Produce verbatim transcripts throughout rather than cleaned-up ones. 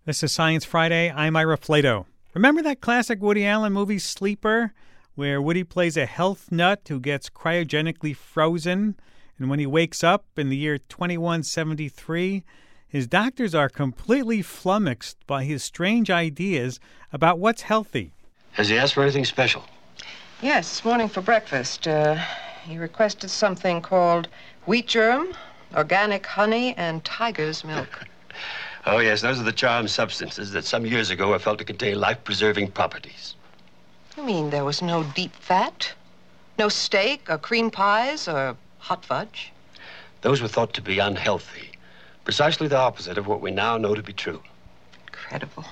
This is Science Friday. I'm Ira Flato. Remember that classic Woody Allen movie Sleeper, where Woody plays a health nut who gets cryogenically frozen, and when he wakes up in the year twenty-one seventy-three, his doctors are completely flummoxed by his strange ideas about what's healthy. Has he asked for anything special? Yes, this morning for breakfast. Uh, he requested something called wheat germ, organic honey, and tiger's milk. Oh, yes, those are the charm substances that some years ago were felt to contain life-preserving properties. You mean there was no deep fat? No steak or cream pies or hot fudge? Those were thought to be unhealthy. Precisely the opposite of what we now know to be true. Incredible.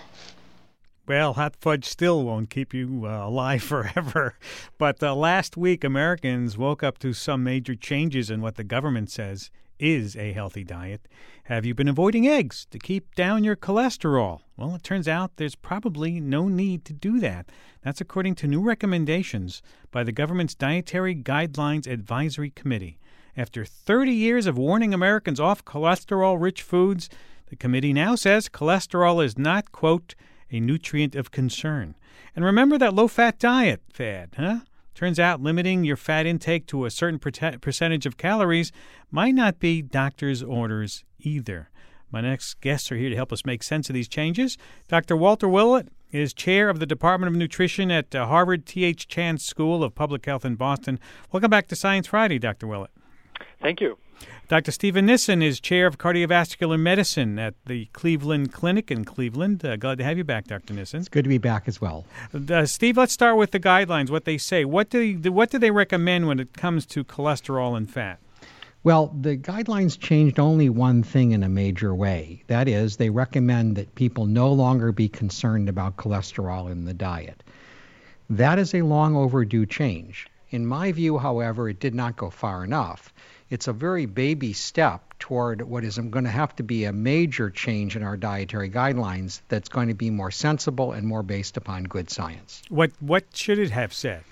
Well, hot fudge still won't keep you uh, alive forever. But uh, last week, Americans woke up to some major changes in what the government says is a healthy diet. Have you been avoiding eggs to keep down your cholesterol? Well, it turns out there's probably no need to do that. That's according to new recommendations by the government's Dietary Guidelines Advisory Committee. After thirty years of warning Americans off cholesterol-rich foods, the committee now says cholesterol is not, quote, a nutrient of concern. And remember that low-fat diet fad, huh? Turns out limiting your fat intake to a certain percentage of calories might not be doctor's orders either. My next guests are here to help us make sense of these changes. Doctor Walter Willett is chair of the Department of Nutrition at uh, Harvard T H Chan School of Public Health in Boston. Welcome back to Science Friday, Doctor Willett. Thank you. Doctor Stephen Nissen is chair of cardiovascular medicine at the Cleveland Clinic in Cleveland. Uh, glad to have you back, Doctor Nissen. It's good to be back as well. Uh, Steve, let's start with the guidelines, what they say. What do they, what do they recommend when it comes to cholesterol and fat? Well, the guidelines changed only one thing in a major way. That is, they recommend that people no longer be concerned about cholesterol in the diet. That is a long overdue change. In my view, however, it did not go far enough. It's a very baby step toward what is going to have to be a major change in our dietary guidelines that's going to be more sensible and more based upon good science. What what should it have said?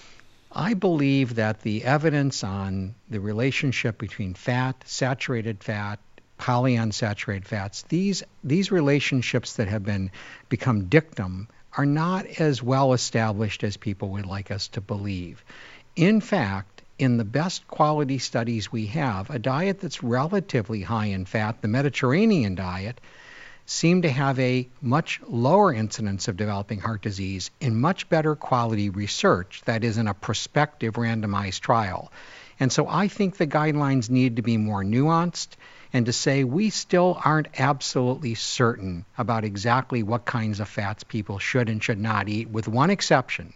I believe that the evidence on the relationship between fat, saturated fat, polyunsaturated fats, these these relationships that have been become dictum are not as well established as people would like us to believe. In fact, in the best quality studies we have, a diet that's relatively high in fat, the Mediterranean diet, seemed to have a much lower incidence of developing heart disease in much better quality research, that is, in a prospective randomized trial. And so I think the guidelines need to be more nuanced and to say we still aren't absolutely certain about exactly what kinds of fats people should and should not eat, with one exception.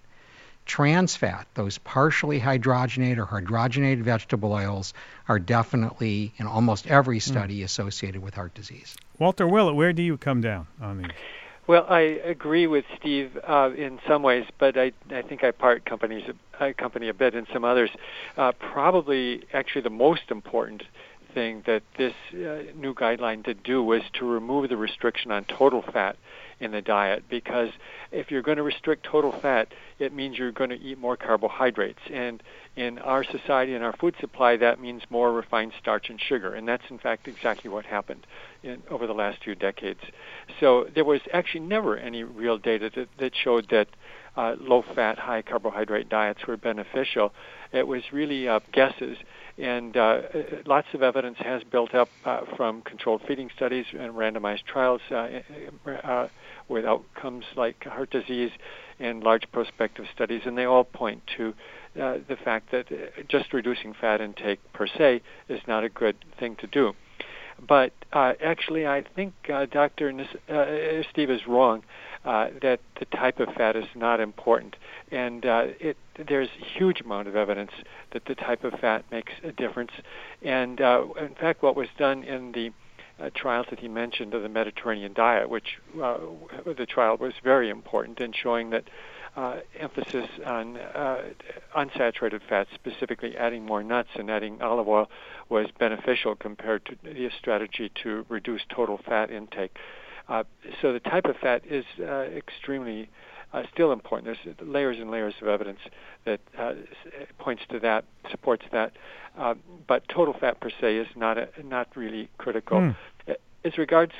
Trans fat, those partially hydrogenated or hydrogenated vegetable oils, are definitely, in almost every study, mm. associated with heart disease. Walter Willett, where do you come down on these? Well, I agree with Steve uh, in some ways, but I, I think I part companies, I company a bit in some others. Uh, probably, actually, the most important thing that this uh, new guideline did do was to remove the restriction on total fat in the diet, because if you're going to restrict total fat, it means you're going to eat more carbohydrates. And in our society and our food supply, that means more refined starch and sugar. And that's, in fact, exactly what happened in, over the last few decades. So there was actually never any real data that, that showed that uh, low-fat, high-carbohydrate diets were beneficial. It was really uh, guesses. And uh, lots of evidence has built up uh, from controlled feeding studies and randomized trials uh, uh, with outcomes like heart disease and large prospective studies, and they all point to uh, the fact that just reducing fat intake per se is not a good thing to do. But uh, actually, I think uh, Doctor Nis- uh, Steve is wrong uh, that the type of fat is not important. And uh, it, there's a huge amount of evidence that the type of fat makes a difference. And uh, in fact, what was done in the uh, trials that he mentioned of the Mediterranean diet, which uh, the trial was very important in showing that uh, emphasis on uh, unsaturated fats, specifically adding more nuts and adding olive oil, was beneficial compared to the strategy to reduce total fat intake. Uh, so the type of fat is uh, extremely uh, still important. There's layers and layers of evidence that uh, points to that, supports that. Uh, but total fat per se is not a, not really critical. Mm. As regards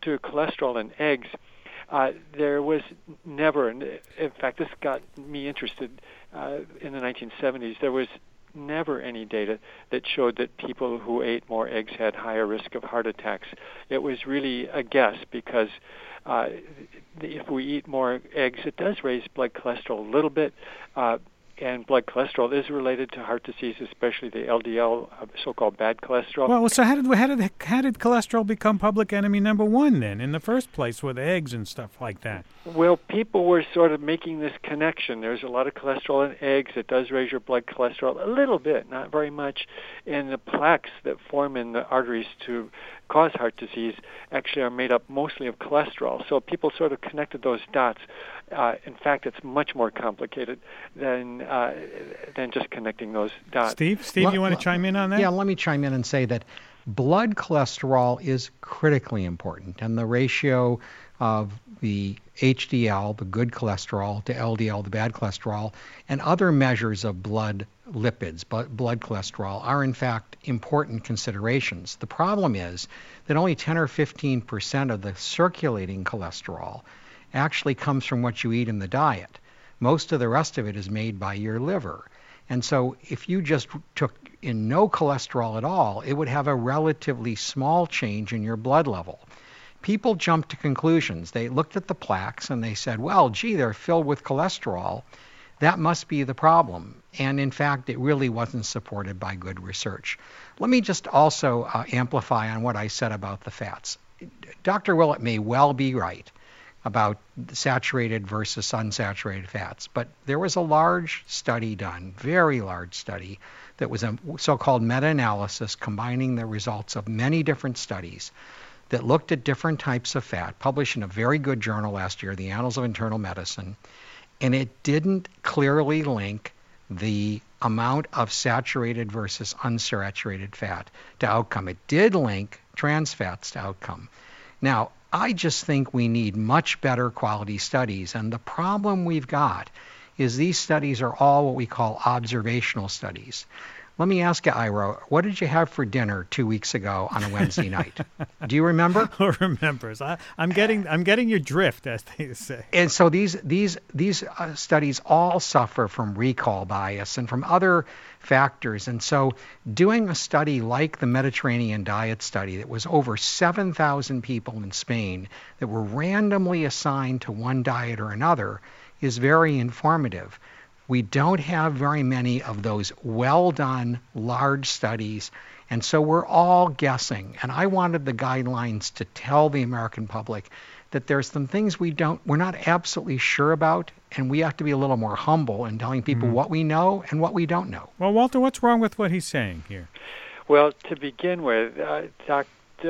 to cholesterol in eggs, uh, there was never, and in fact, this got me interested uh, in the nineteen seventies, there was never any data that showed that people who ate more eggs had higher risk of heart attacks. It was really a guess because uh, if we eat more eggs, it does raise blood cholesterol a little bit, uh, and blood cholesterol is related to heart disease, especially the L D L, uh, so-called bad cholesterol. Well, so how did how did how did cholesterol become public enemy number one then, in the first place, with eggs and stuff like that? Well, people were sort of making this connection. There's a lot of cholesterol in eggs. It does raise your blood cholesterol a little bit, not very much. And the plaques that form in the arteries to cause heart disease actually are made up mostly of cholesterol. So people sort of connected those dots. Uh, in fact, it's much more complicated than uh, than just connecting those dots. Steve, Steve, Let- you want to let- chime in on that? Yeah, let me chime in and say that blood cholesterol is critically important, and the ratio of the H D L, the good cholesterol, to L D L, the bad cholesterol, and other measures of blood lipids, but blood cholesterol, are in fact important considerations. The problem is that only ten or fifteen percent of the circulating cholesterol actually comes from what you eat in the diet. Most of the rest of it is made by your liver. And so if you just took in no cholesterol at all, it would have a relatively small change in your blood level. People jumped to conclusions. They looked at the plaques and they said, well, gee, they're filled with cholesterol. That must be the problem. And in fact, it really wasn't supported by good research. Let me just also uh, amplify on what I said about the fats. Doctor Willett may well be right about saturated versus unsaturated fats. But there was a large study done, very large study, that was a so-called meta-analysis combining the results of many different studies that looked at different types of fat, published in a very good journal last year, the Annals of Internal Medicine, and it didn't clearly link the amount of saturated versus unsaturated fat to outcome. It did link trans fats to outcome. Now, I just think we need much better quality studies. And the problem we've got is these studies are all what we call observational studies. Let me ask you, Ira, what did you have for dinner two weeks ago on a Wednesday night? Do you remember? Who remembers? I, I'm getting I'm getting your drift, as they say. And so these these these uh, studies all suffer from recall bias and from other factors. And so doing a study like the Mediterranean diet study that was over seven thousand people in Spain that were randomly assigned to one diet or another is very informative. We don't have very many of those well-done, large studies, and so we're all guessing. And I wanted the guidelines to tell the American public that there's some things we don't, we're not absolutely sure about, and we have to be a little more humble in telling people Mm-hmm. what we know and what we don't know. Well, Walter, what's wrong with what he's saying here? Well, to begin with, uh, Doctor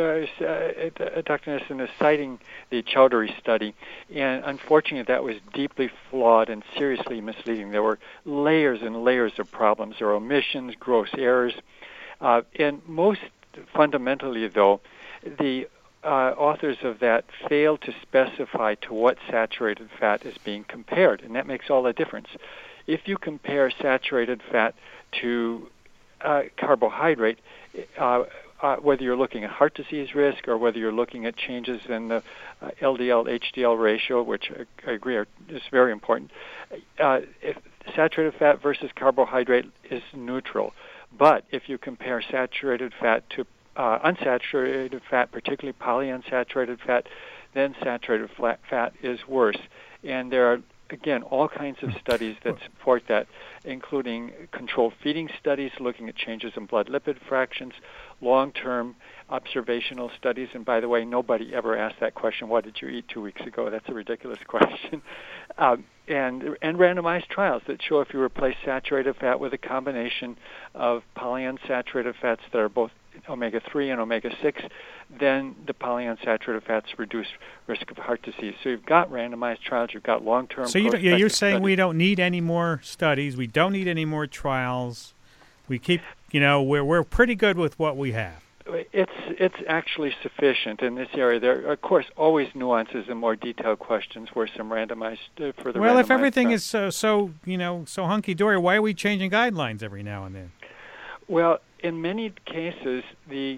Uh, Doctor Nissen is citing the Chowdhury study, and unfortunately that was deeply flawed and seriously misleading. There were layers and layers of problems. There were omissions, gross errors, uh, and most fundamentally, though, the uh, authors of that failed to specify to what saturated fat is being compared, and that makes all the difference. If you compare saturated fat to uh, carbohydrate, uh, Uh, whether you're looking at heart disease risk or whether you're looking at changes in the uh, L D L H D L ratio, which I, I agree are, is very important, uh, if saturated fat versus carbohydrate is neutral. But if you compare saturated fat to uh, unsaturated fat, particularly polyunsaturated fat, then saturated fat, fat is worse. And there are, again, all kinds of studies that support that, including controlled feeding studies looking at changes in blood lipid fractions, long-term observational studies. And by the way, nobody ever asked that question, what did you eat two weeks ago? That's a ridiculous question. Um, and, and randomized trials that show if you replace saturated fat with a combination of polyunsaturated fats that are both omega three and omega six, then the polyunsaturated fats reduce risk of heart disease. So you've got randomized trials, you've got long-term. So you don't, you're saying studies. we don't need any more studies, we don't need any more trials. We keep, you know, we're we're pretty good with what we have. It's it's actually sufficient in this area. There are, of course, always nuances and more detailed questions where some randomized uh, for the Well, if randomized everything trials. is so, so, you know, so hunky-dory, why are we changing guidelines every now and then? Well, in many cases, the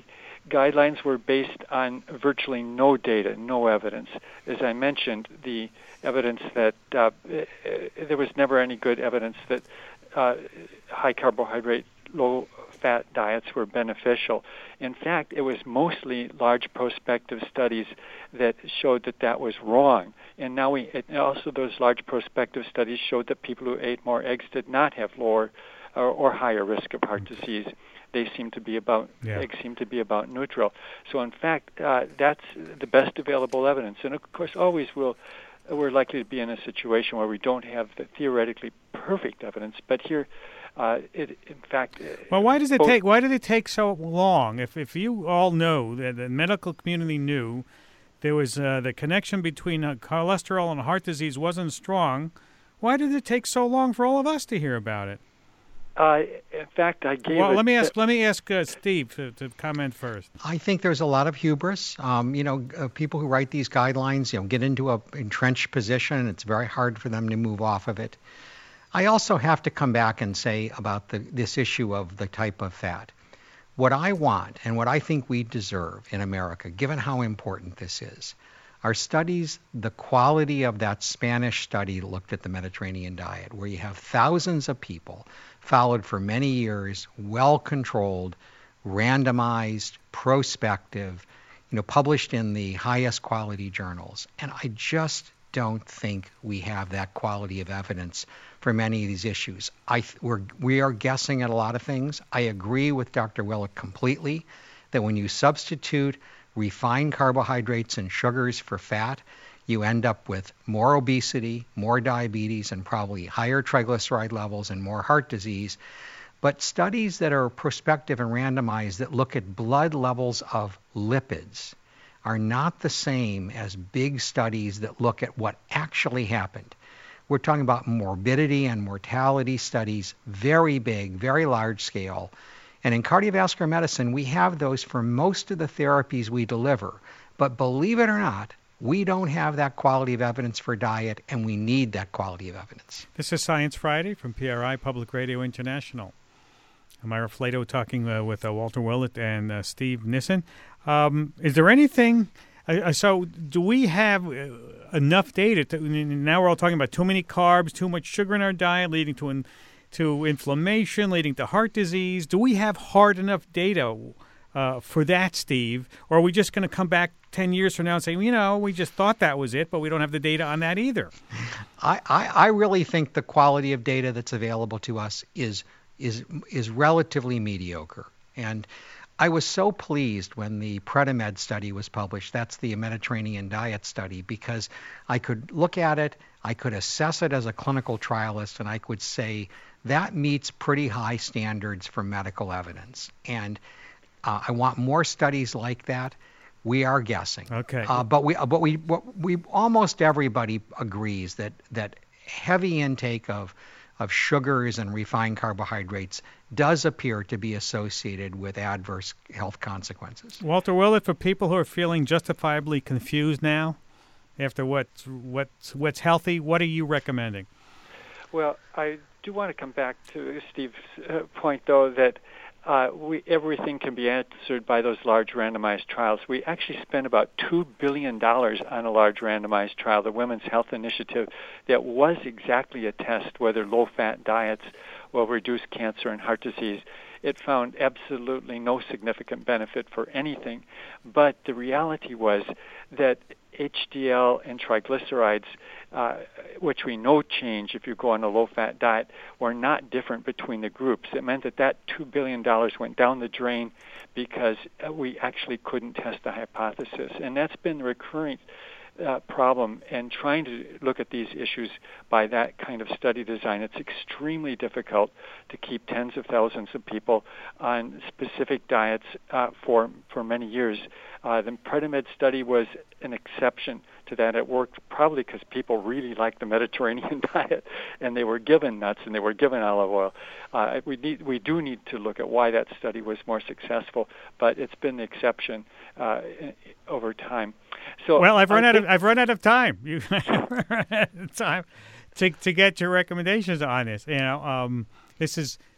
guidelines were based on virtually no data, no evidence. As I mentioned, the evidence that uh, there was never any good evidence that uh, high carbohydrate, low fat diets were beneficial. In fact, it was mostly large prospective studies that showed that that was wrong. And now we it, also those large prospective studies showed that people who ate more eggs did not have lower or, or higher risk of heart disease. They seem to be about yeah. eggs seem to be about neutral. So in fact, uh, that's the best available evidence. And of course, always we'll we're likely to be in a situation where we don't have the theoretically perfect evidence. But here, uh, it in fact. Well, why does it both, take? Why did it take so long? If if you all know that the medical community knew there was uh, the connection between uh, cholesterol and heart disease wasn't strong, why did it take so long for all of us to hear about it? Uh, in fact, I gave. Well, it let me ask. The, let me ask uh, Steve to, to comment first. I think there's a lot of hubris. Um, you know, uh, people who write these guidelines, you know, get into a entrenched position, and it's very hard for them to move off of it. I also have to come back and say about the, this issue of the type of fat. What I want and what I think we deserve in America, given how important this is, are studies, the quality of that Spanish study that looked at the Mediterranean diet, where you have thousands of people followed for many years, well-controlled, randomized, prospective, you know, published in the highest quality journals. And I just don't think we have that quality of evidence for many of these issues. I th- we're, we are guessing at a lot of things. I agree with Doctor Willick completely that when you substitute refined carbohydrates and sugars for fat, you end up with more obesity, more diabetes, and probably higher triglyceride levels and more heart disease. But studies that are prospective and randomized that look at blood levels of lipids are not the same as big studies that look at what actually happened. We're talking about morbidity and mortality studies, very big, very large scale. And in cardiovascular medicine, we have those for most of the therapies we deliver. But believe it or not, we don't have that quality of evidence for diet, and we need that quality of evidence. This is Science Friday from P R I Public Radio International. I'm Ira Flato talking uh, with uh, Walter Willett and uh, Steve Nissen. Um, is there anything, uh, so do we have uh, enough data? To, now we're all talking about too many carbs, too much sugar in our diet, leading to in, to inflammation, leading to heart disease. Do we have hard enough data uh, for that, Steve? Or are we just going to come back ten years from now and say, you know, we just thought that was it, but we don't have the data on that either? I, I, I really think the quality of data that's available to us is is is relatively mediocre. And I was so pleased when the Predimed study was published. That's the Mediterranean diet study, because I could look at it, I could assess it as a clinical trialist, and I could say that meets pretty high standards for medical evidence. And uh, I want more studies like that. We are guessing. Okay. Uh, but we, but we, but we, almost everybody agrees that that heavy intake of of sugars and refined carbohydrates does appear to be associated with adverse health consequences. Walter Willett, for people who are feeling justifiably confused now, after what's what's what's healthy, what are you recommending? Well, I do want to come back to Steve's uh, point, though, that Uh, we, everything can be answered by those large randomized trials. We actually spent about two billion dollars on a large randomized trial, the Women's Health Initiative, that was exactly a test whether low-fat diets will reduce cancer and heart disease. It found absolutely no significant benefit for anything, but the reality was that H D L and triglycerides, uh, which we know change if you go on a low-fat diet, were not different between the groups. It meant that that two billion dollars went down the drain because we actually couldn't test the hypothesis. And that's been the recurring uh, problem in trying to look at these issues by that kind of study design. It's extremely difficult to keep tens of thousands of people on specific diets uh, for, for many years. Uh, the Predimed study was an exception to that. It worked probably because people really liked the Mediterranean diet, and they were given nuts and they were given olive oil. Uh, we need, we do need to look at why that study was more successful, but it's been the exception uh, over time. So well, I've run I out think, of I've run out of time. You run out of time to to get your recommendations on this. You know, um, this is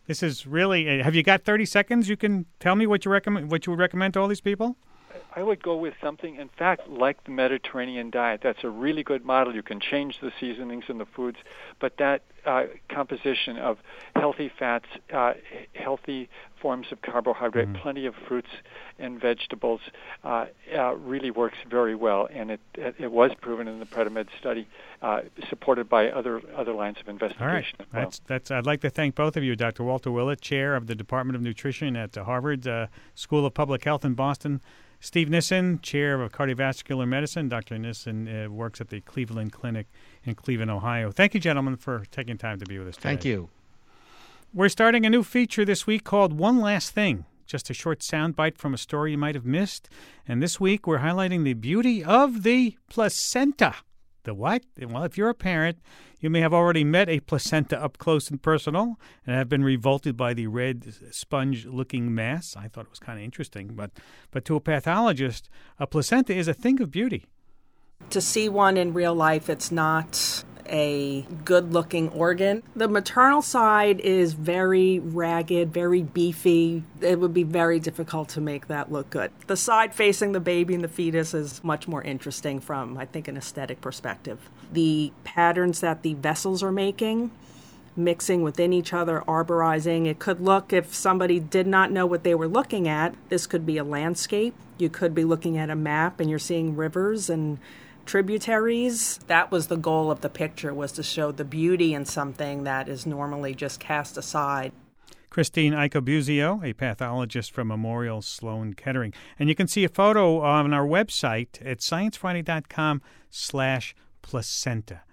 This is really. Have you got thirty seconds? You can tell me what you recommend. What you would recommend to all these people? I would go with something, in fact, like the Mediterranean diet. That's a really good model. You can change the seasonings and the foods, but that uh, composition of healthy fats, uh, healthy forms of carbohydrate, mm. plenty of fruits and vegetables, uh, uh, really works very well. And it it, it was proven in the PREDIMED study, uh, supported by other other lines of investigation. All right, as well. that's that's. I'd like to thank both of you, Doctor Walter Willett, Chair of the Department of Nutrition at the Harvard uh, School of Public Health in Boston. Steve Nissen, Chair of Cardiovascular Medicine. Doctor Nissen uh, works at the Cleveland Clinic in Cleveland, Ohio. Thank you, gentlemen, for taking time to be with us today. Thank you. We're starting a new feature this week called One Last Thing, just a short soundbite from a story you might have missed. And this week we're highlighting the beauty of the placenta. The what? Well, if you're a parent, you may have already met a placenta up close and personal and have been revolted by the red sponge-looking mass. I thought it was kind of interesting. But, but to a pathologist, a placenta is a thing of beauty. To see one in real life, it's not a good-looking organ. The maternal side is very ragged, very beefy. It would be very difficult to make that look good. The side facing the baby and the fetus is much more interesting from, I think, an aesthetic perspective. The patterns that the vessels are making, mixing within each other, arborizing, it could look, if somebody did not know what they were looking at, this could be a landscape. You could be looking at a map and you're seeing rivers and tributaries. That was the goal of the picture, was to show the beauty in something that is normally just cast aside. Christine Icobuzio, a pathologist from Memorial Sloan Kettering. And you can see a photo on our website at sciencefriday.com slash placenta.